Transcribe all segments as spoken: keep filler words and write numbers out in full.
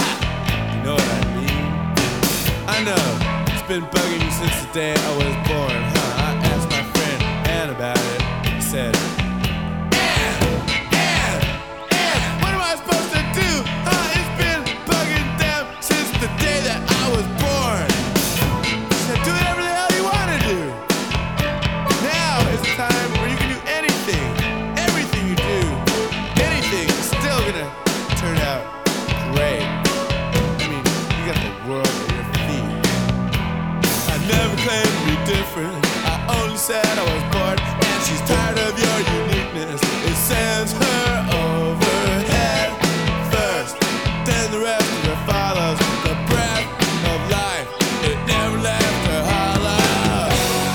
You know what I mean? I know, it's been bugging me since the day I was born, huh? I asked my friend Ann about it. He said, Ann, Ann, Ann, what am I supposed to do? Huh? It's been bugging them since the day that I was born. He said, do whatever the hell you want to do. Now is the time where you can do anything. Everything you do, anything is still gonna turn out great. I mean, you got the world at your feet. I never claimed to be different. I only said I was bored, and she's tired of your uniqueness. It sends her over head first, then the rest of her follows. The breath of life, it never left her hollow.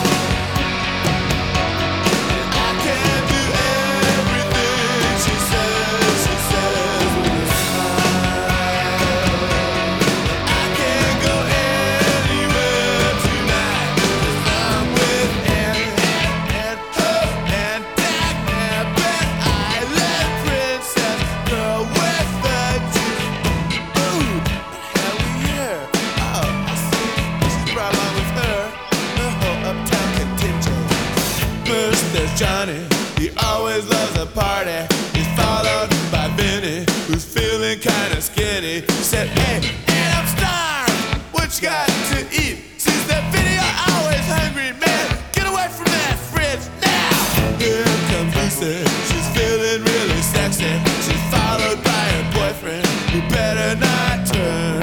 And I can't do everything she says, she says with a smile. I can't go anywhere tonight, 'cause I'm with Ann, Ann, oh, and Dagmar, Ben Island princess, girl with the juice. Ooh, hell we here. Oh, I see. She's brought along with her the whole uptown contingent. First there's Johnny, he always loves a party. He's followed by Vinny, who's feeling kinda skinny. He said, hey, and I'm starved, what you got to eat? Since that Vinny, you're always hungry, man. Get away from that fridge now. Here comes Lucy, she's feeling really sexy. She's followed by her boyfriend, who better not turn